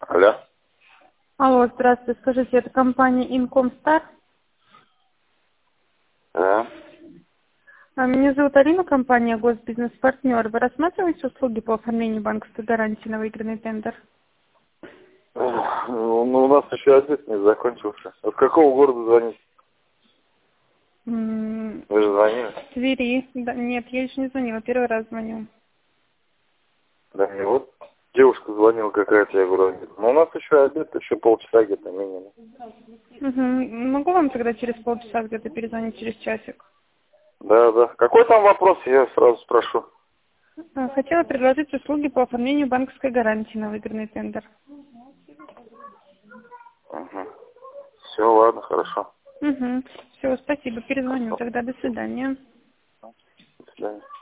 Алло. Алло, здравствуйте. Скажите, это компания Incomstar? Да. Меня зовут Алина, компания Госбизнес-партнер. Вы рассматриваете услуги по оформлению банковской гарантии на выигранный тендер? Ну, у нас еще ответ не закончился. От какого города звонить? Вы же звонили? В Твери. Да, нет, я еще не звонила, первый раз звоню. Да мне вот девушка звонила какая-то, я говорю, ну у нас еще обед, еще полчаса где-то минимум. Могу вам тогда через полчаса где-то перезвонить, через часик? Да, да. Какой там вопрос, я сразу спрошу. Хотела предложить услуги по оформлению банковской гарантии на выигранный тендер. Угу. Все, ладно, хорошо. Все, спасибо, перезвоню тогда, до свидания. До свидания.